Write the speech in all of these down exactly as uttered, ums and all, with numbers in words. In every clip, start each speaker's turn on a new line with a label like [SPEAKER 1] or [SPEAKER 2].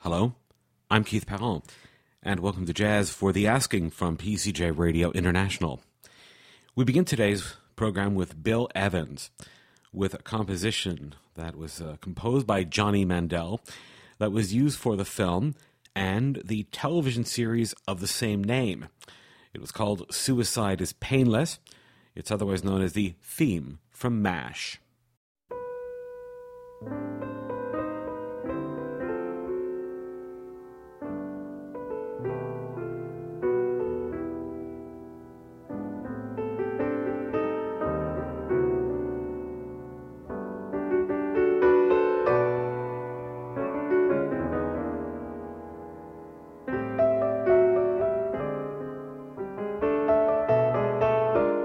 [SPEAKER 1] Hello, I'm Keith Powell, and welcome to Jazz for the Asking from P C J Radio International. We begin today's program with Bill Evans, with a composition that was uh, composed by Johnny Mandel that was used for the film and the television series of the same name. It was called Suicide is Painless. It's otherwise known as the theme from MASH.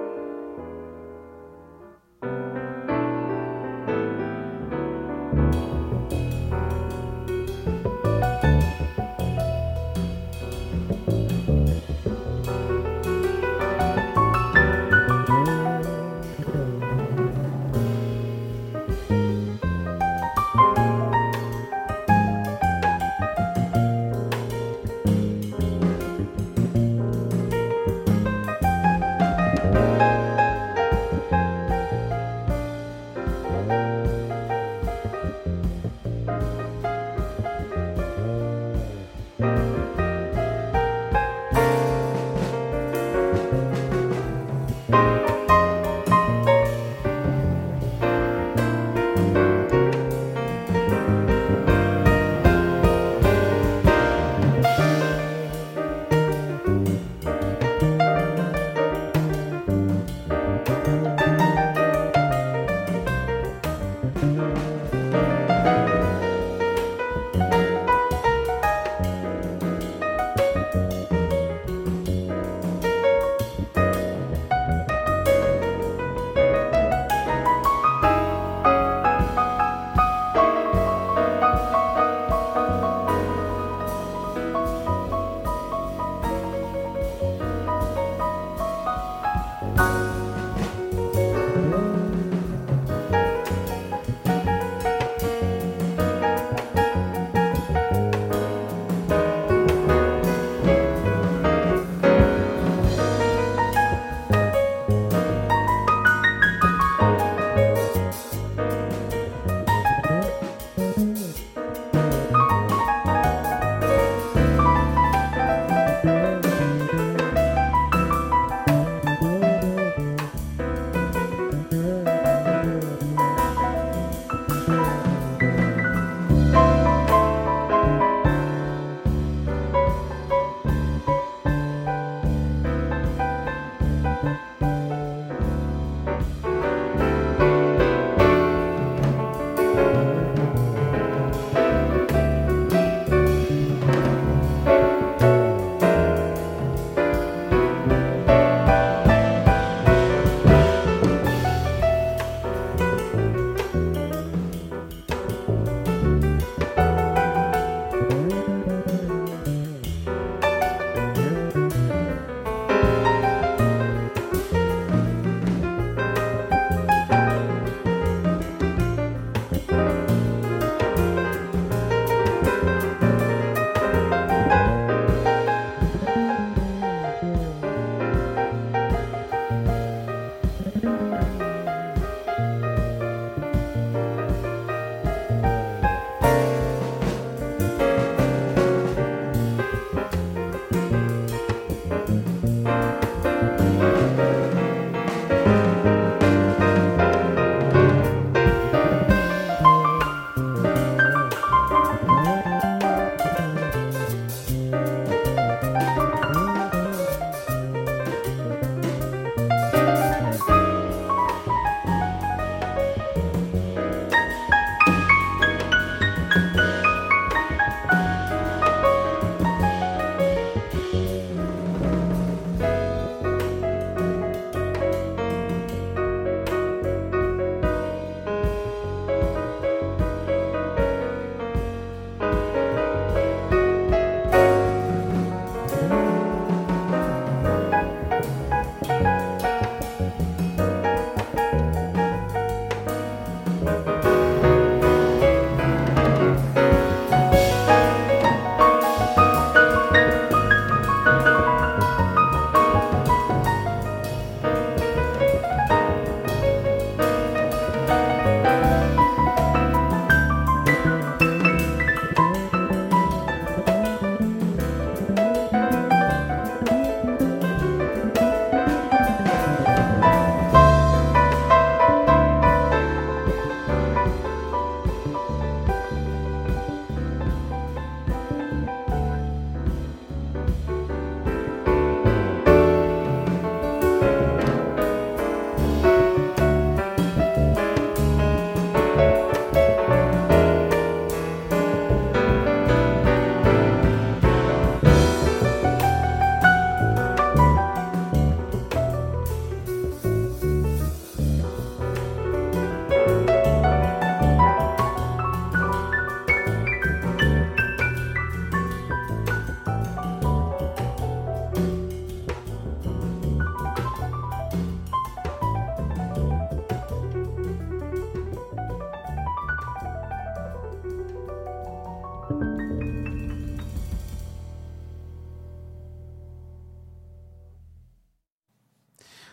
[SPEAKER 2] Thank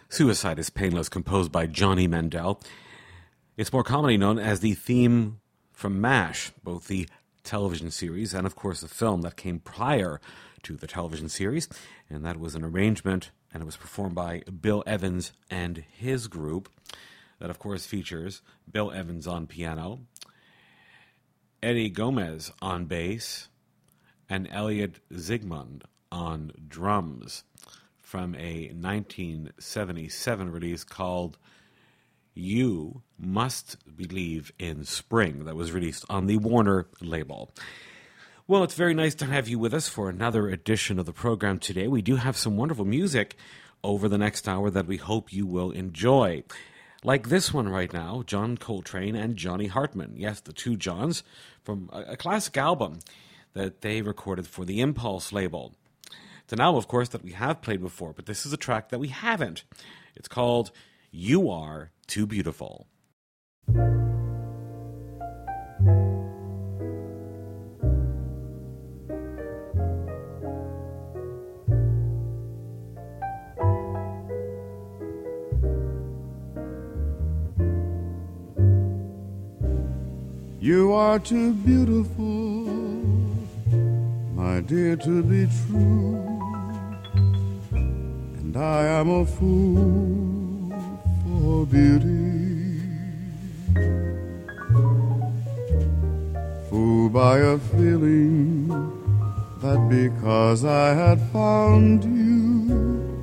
[SPEAKER 1] Suicide is Painless, composed by Johnny Mandel. It's more commonly known as the theme from MASH, both the television series and, of course, the film that came prior to the television series. And that was an arrangement, and it was performed by Bill Evans and his group. That, of course, features Bill Evans on piano, Eddie Gomez on bass, and Elliot Zygmunt on drums, from a nineteen seventy-seven release called You Must Believe in Spring, that was released on the Warner label. Well, it's very nice to have you with us for another edition of the program today. We do have some wonderful music over the next hour that we hope you will enjoy. Like this one right now, John Coltrane and Johnny Hartman. Yes, the two Johns from a, a classic album that they recorded for the Impulse label. It's an album, of course, that we have played before, but this is a track that we haven't. It's called You Are Too Beautiful.
[SPEAKER 2] You are too beautiful, my dear, to be true, and I am a fool for beauty, fooled by a feeling that because I had found you,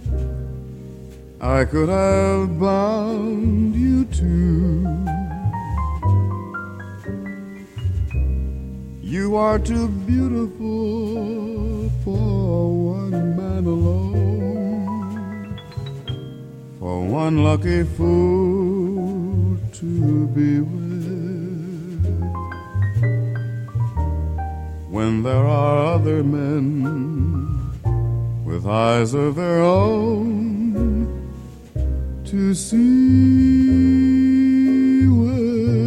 [SPEAKER 2] I could have bound you too. You are too beautiful for one man alone, for one lucky fool to be with, when there are other men with eyes of their own to see with.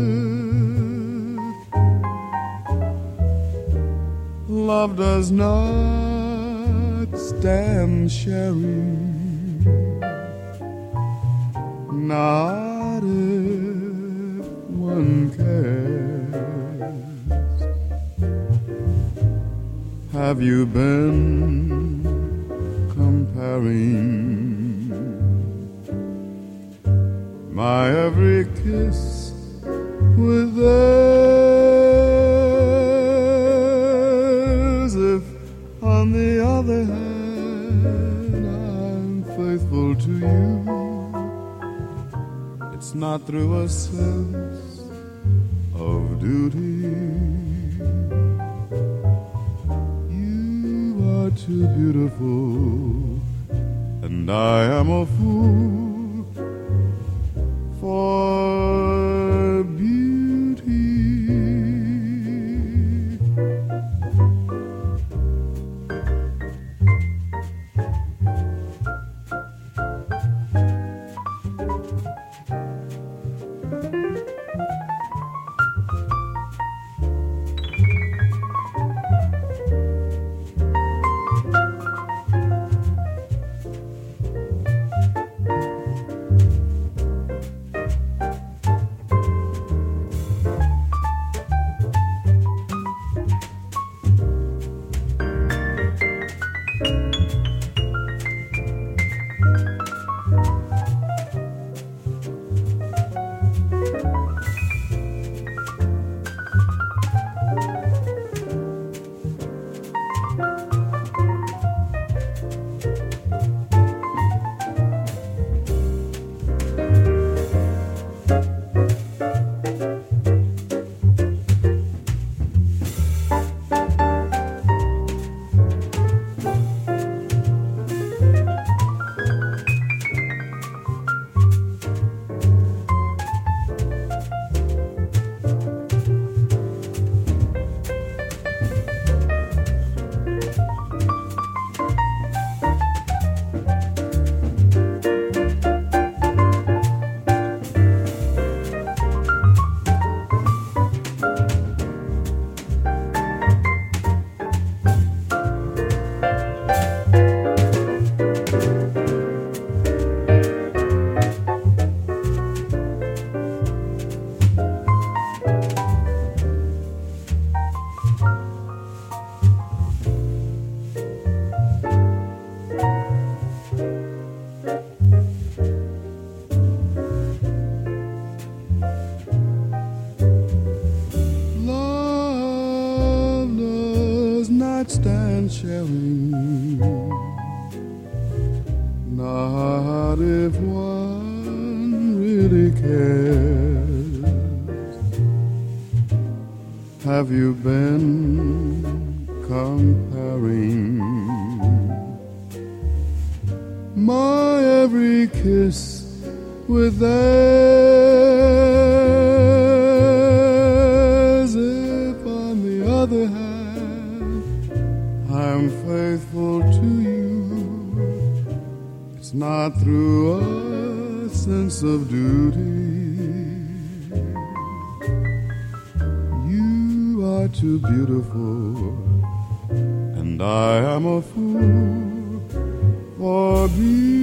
[SPEAKER 2] Love does not stand sharing, not if one cares. Have you been comparing my every kiss with theirs? If, on the other hand, I'm faithful to you, it's not through a sense of duty. You are too beautiful, and I am a fool for beauty. can't stand sharing, not if one really cares. Have you been comparing my every kiss with theirs? If on the other hand I'm faithful to you, it's not through a sense of duty. You are too beautiful, and I am a fool for beauty.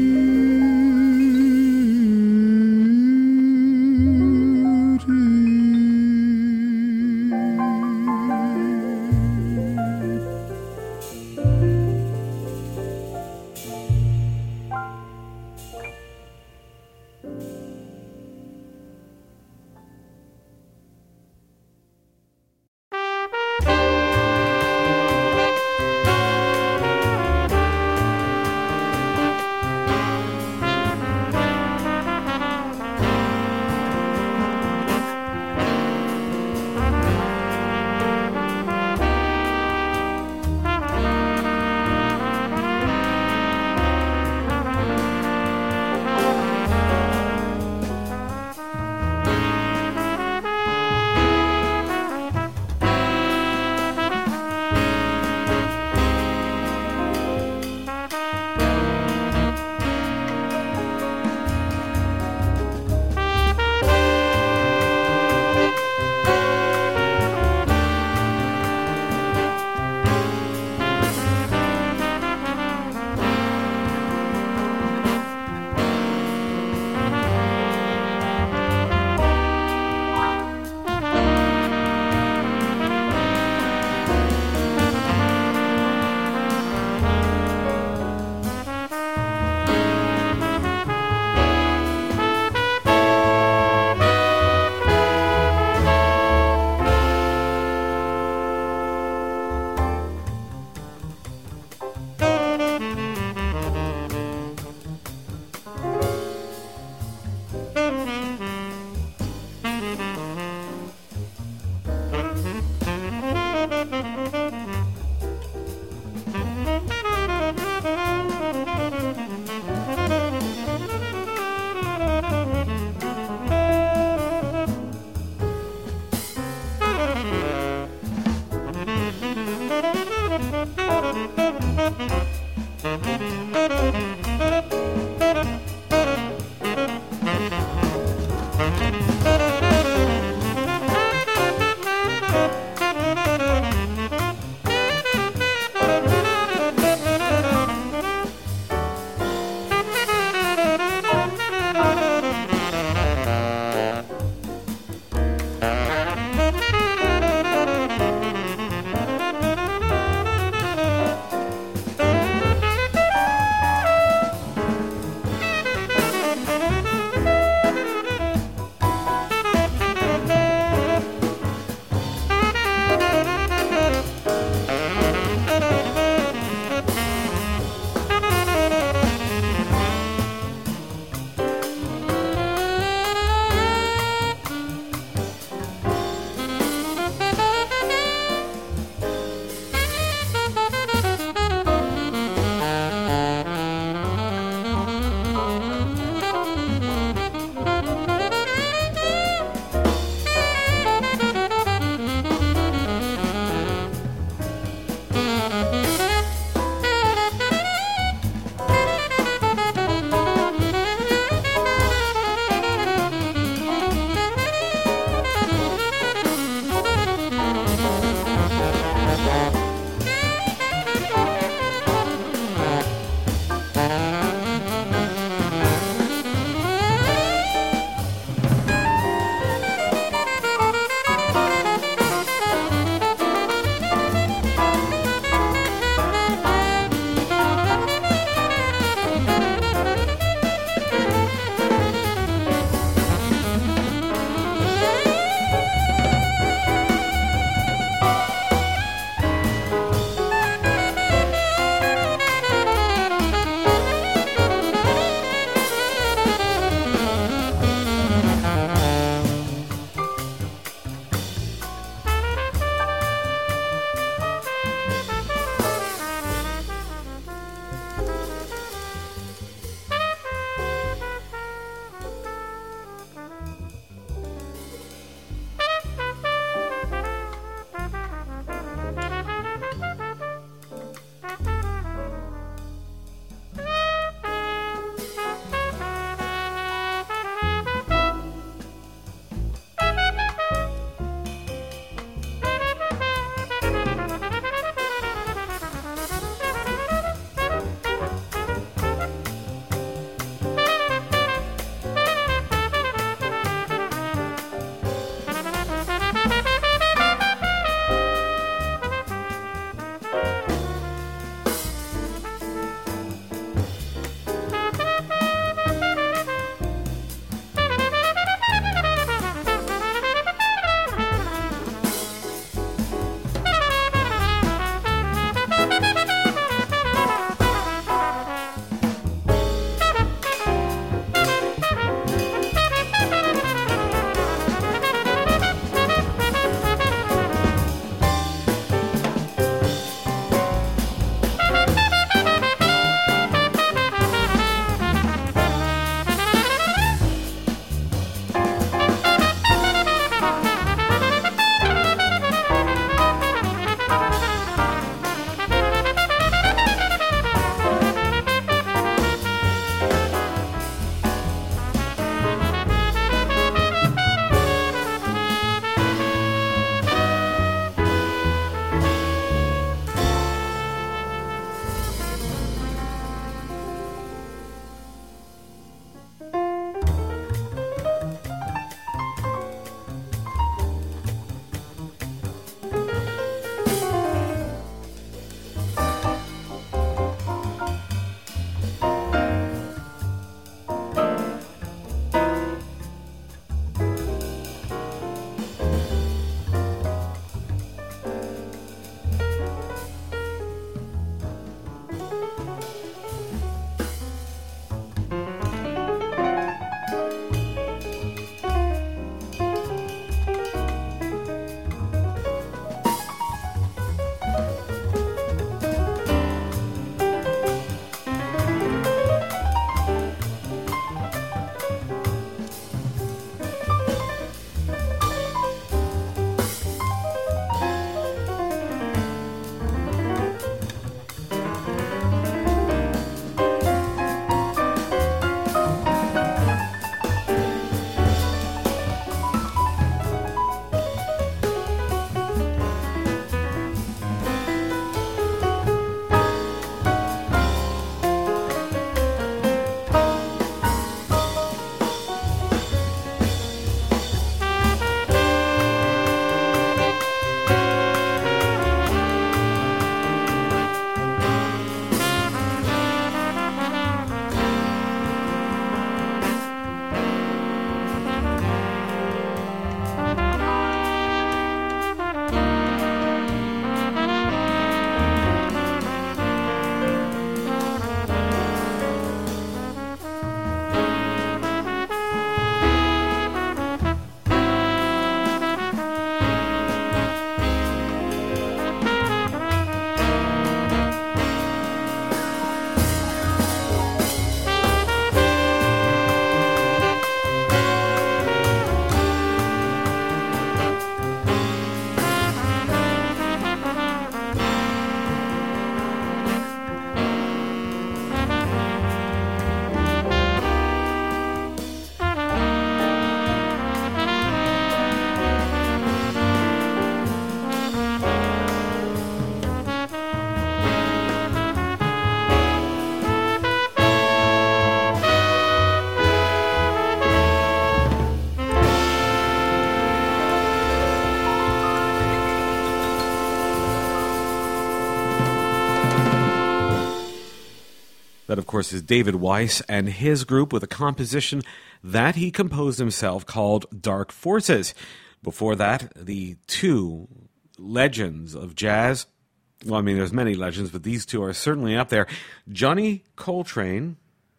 [SPEAKER 1] That, of course, is David Weiss and his group with a composition that he composed himself called Dark Forces. Before that, the two legends of jazz, well, I mean, there's many legends, but these two are certainly up there, Johnny Coltrane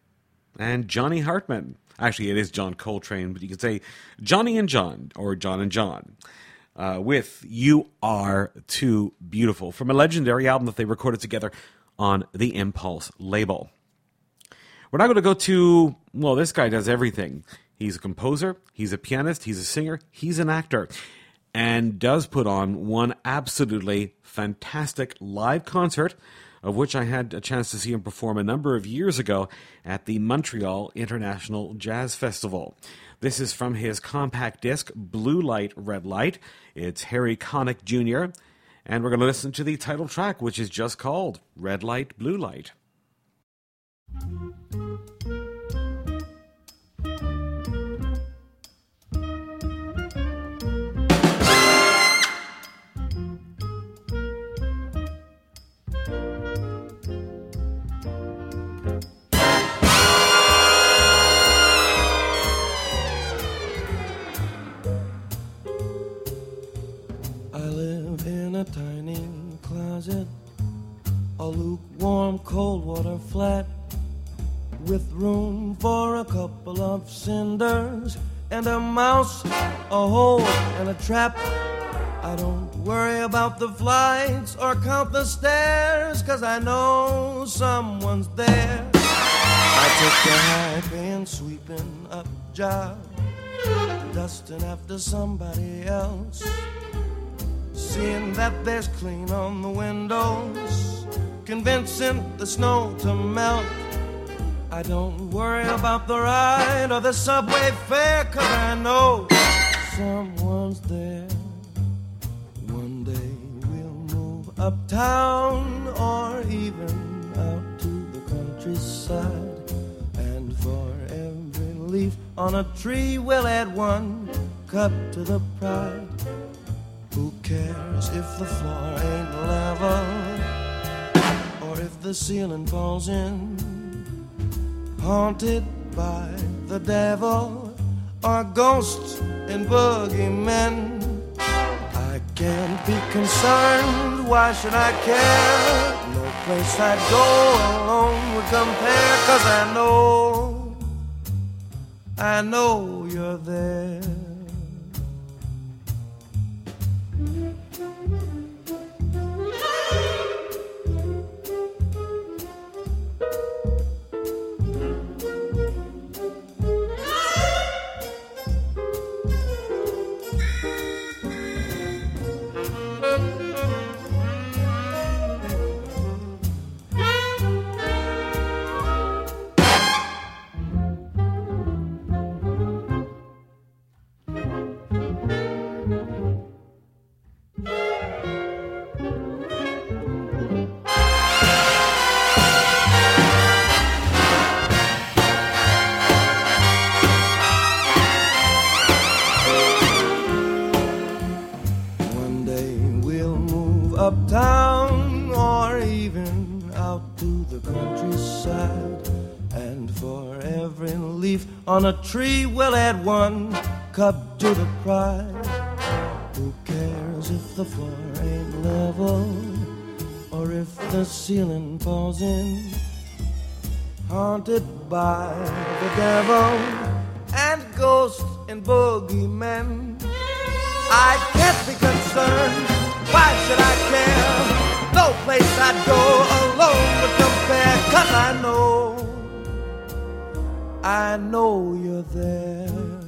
[SPEAKER 1] and Johnny Hartman. Actually, it is John Coltrane, but you could say Johnny and John, or John and John, uh, with You Are Too Beautiful, from a legendary album that they recorded together on the Impulse label. We're not going to go to, well, this guy does everything. He's a composer, he's a pianist, he's a singer, he's an actor, and does put on one absolutely fantastic live concert, of which I had a chance to see him perform a number of years ago at the Montreal International Jazz Festival. This is from his compact disc, Blue Light, Red Light. It's Harry Connick Junior, and we're going to listen to the title track, which is just called Red Light, Blue Light.
[SPEAKER 3] Tiny closet, a lukewarm cold water flat, with room for a couple of cinders and a mouse, a hole and a trap. I don't worry about the flights or count the stairs, 'cause I know someone's there. I took the high-paying sweeping up job, dusting after somebody else, seeing that there's clean on the windows, convincing the snow to melt. I don't worry about the ride or the subway fare, 'cause I know someone's there. One day we'll move uptown or even out to the countryside, and for every leaf on a tree we'll add one cup to the pride. Who cares if the floor ain't level or if the ceiling falls in? Haunted by the devil or ghosts and boogeymen, I can't be concerned, why should I care? No place I'd go alone would compare, 'cause I know, I know you're there. town or even out to the countryside. And for every leaf on a tree we'll add one cup to the pride. Who cares if the floor ain't level or if the ceiling falls in? Haunted by the devil and ghosts and boogeymen, I can't be concerned. Why should I care? No place I'd go alone would compare. 'Cause I know, I know you're there.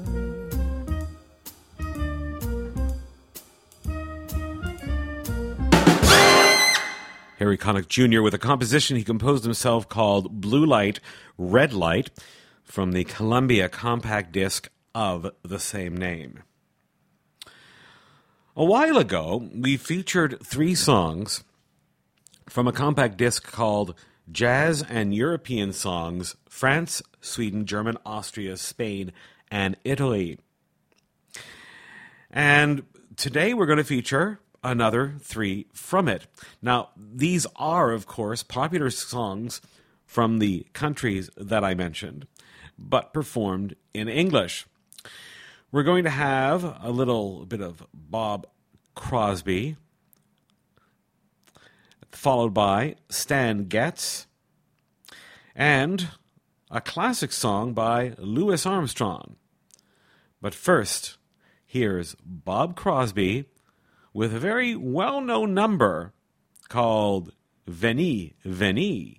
[SPEAKER 1] Harry Connick Junior with a composition he composed himself called Blue Light, Red Light, from the Columbia compact disc of the same name. A while ago, we featured three songs from a compact disc called Jazz and European Songs, France, Sweden, German, Austria, Spain, and Italy. And today we're going to feature another three from it. Now, these are, of course, popular songs from the countries that I mentioned, but performed in English. We're going to have a little bit of Bob Crosby, followed by Stan Getz, and a classic song by Louis Armstrong. But first, here's Bob Crosby with a very well-known number called Veni, Veni.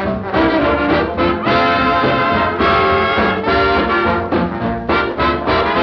[SPEAKER 4] Thank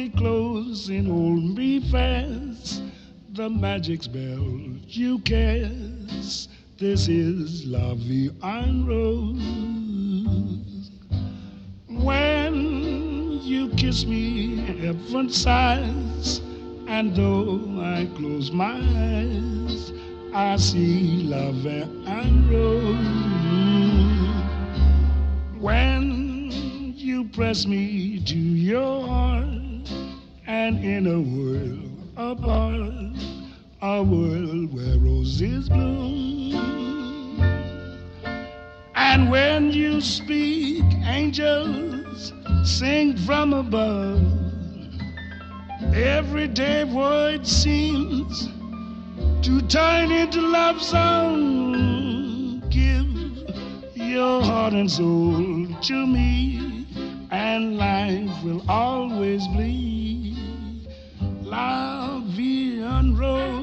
[SPEAKER 4] me close and hold me fast. The magic spell you cast. This is La Vie en Rose. When you kiss me, heaven sighs, and though I close my eyes, I see La Vie en Rose. When you press me to your heart, and in a world apart, a world where roses bloom. And when you speak, angels sing from above. Everyday word seems to turn into love song. Give your heart and soul to me, and life will always be La Vie en Rose.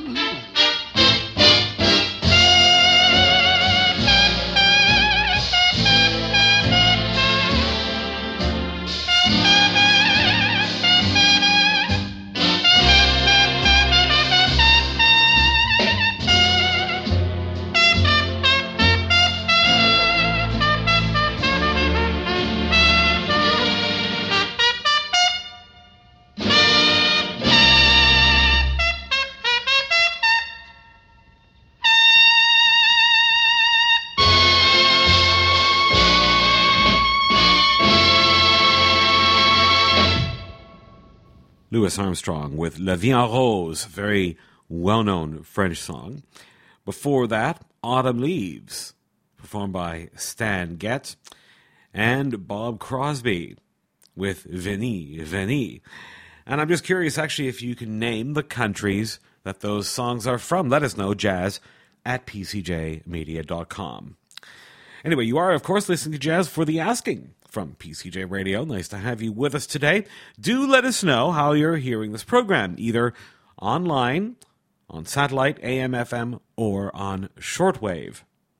[SPEAKER 1] Louis Armstrong with La Vie en Rose, very well-known French song. Before that, Autumn Leaves, performed by Stan Getz, and Bob Crosby with Venez, Venez. And I'm just curious, actually, if you can name the countries that those songs are from. Let us know, jazz at p c j media dot com. Anyway, you are, of course, listening to Jazz for the Asking from P C J Radio. Nice to have you with us today. Do let us know how you're hearing this program, either online, on satellite, A M, F M, or on shortwave.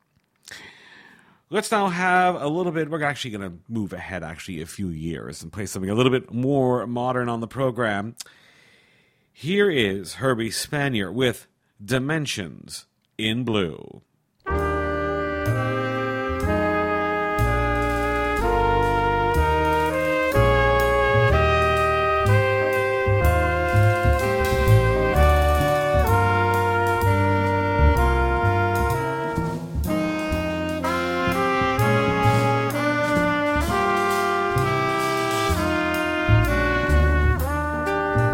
[SPEAKER 1] Let's now have a little bit, we're actually going to move ahead actually a few years and play something a little bit more modern on the program. Here is Herbie Spanier with Dimensions in Blue.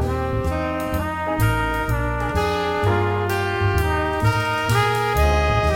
[SPEAKER 5] Thank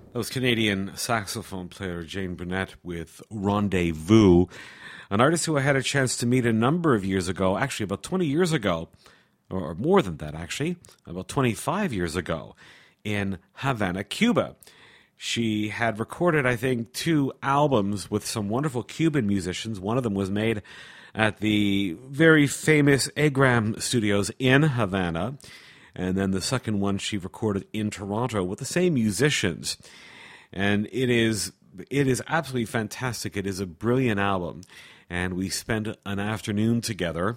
[SPEAKER 1] That was Canadian saxophone player Jane Burnett with Rendezvous, an artist who I had a chance to meet a number of years ago, actually about twenty years ago, or more than that actually, about twenty-five years ago, in Havana, Cuba. She had recorded, I think, two albums with some wonderful Cuban musicians. One of them was made at the very famous Agram Studios in Havana. And then the second one she recorded in Toronto with the same musicians. And it is it is absolutely fantastic. It is a brilliant album. And we spent an afternoon together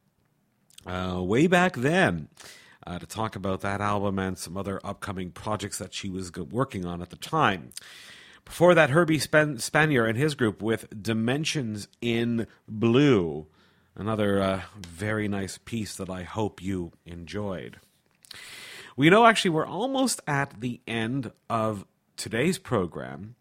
[SPEAKER 1] uh, way back then uh, to talk about that album and some other upcoming projects that she was working on at the time. Before that, Herbie Span- Spanier and his group with Dimensions in Blue. Another uh, very nice piece that I hope you enjoyed. We know actually we're almost at the end of today's program.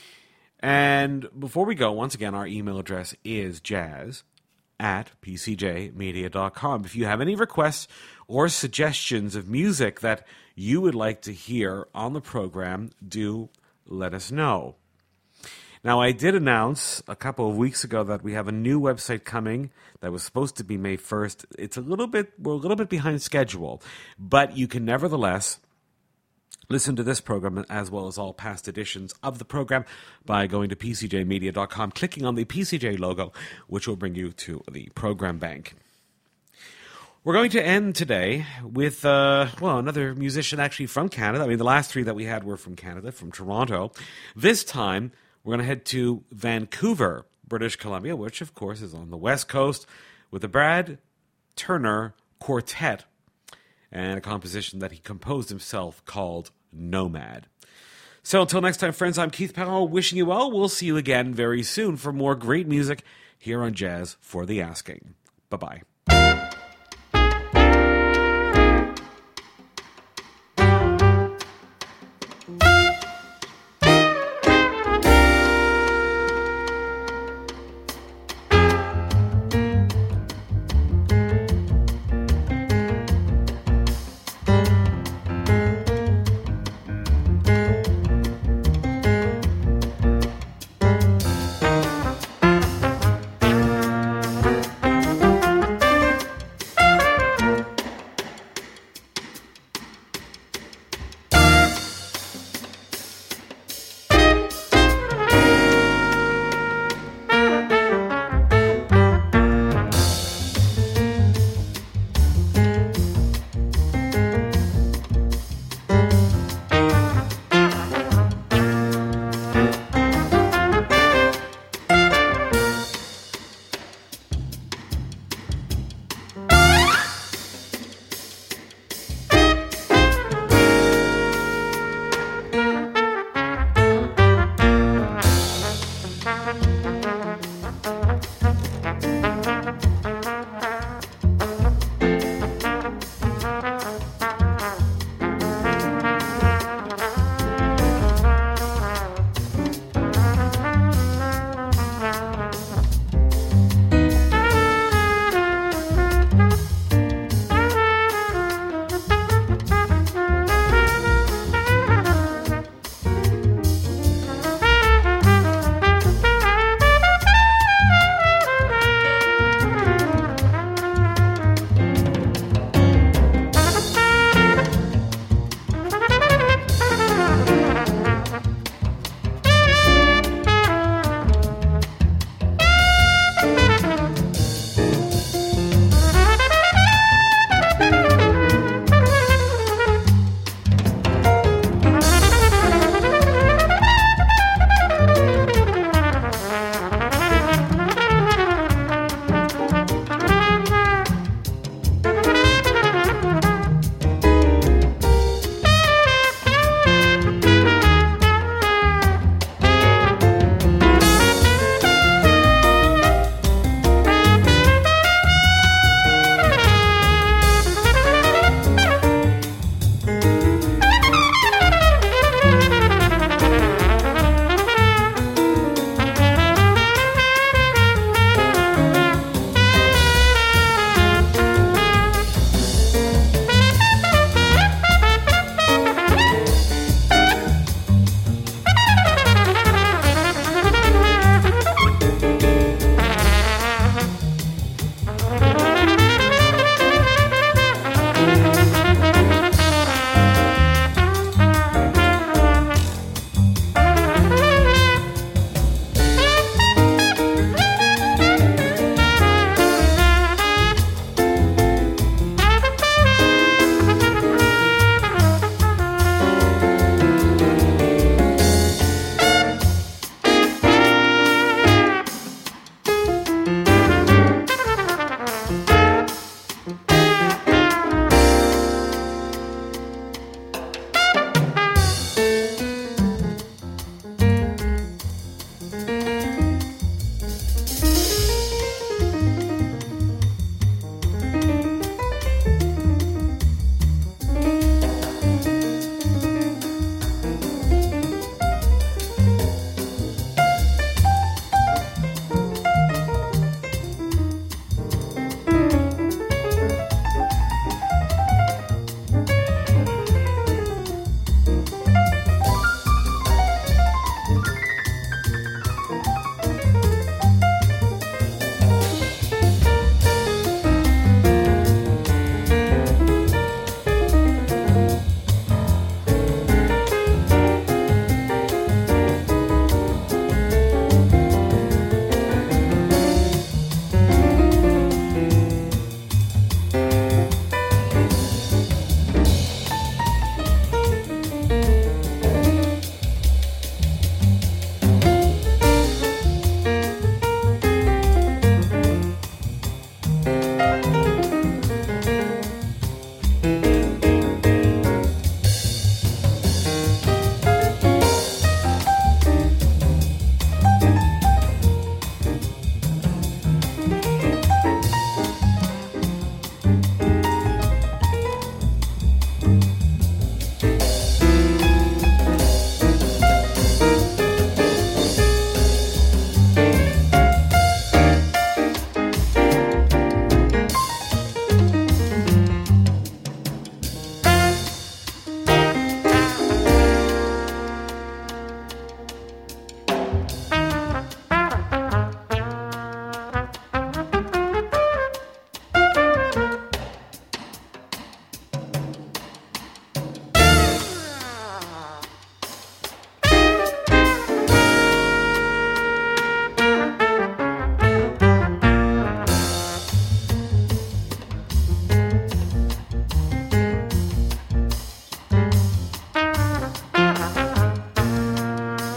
[SPEAKER 1] And before we go, once again, our email address is jazz at p c j media dot com. If you have any requests or suggestions of music that you would like to hear on the program, do let us know. Now, I did announce a couple of weeks ago that we have a new website coming that was supposed to be May first. It's a little bit, we're a little bit behind schedule, but you can nevertheless listen to this program as well as all past editions of the program by going to p c j media dot com, clicking on the P C J logo, which will bring you to the program bank. We're going to end today with, uh, well, another musician actually from Canada. I mean, the last three that we had were from Canada, from Toronto. This time, we're going to head to Vancouver, British Columbia, which, of course, is on the West Coast, with the Brad Turner Quartet and a composition that he composed himself called Nomad. So until next time, friends, I'm Keith Powell, wishing you well. We'll see you again very soon for more great music here on Jazz for the Asking. Bye-bye.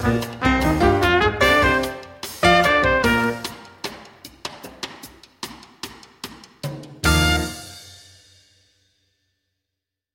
[SPEAKER 3] Thank you.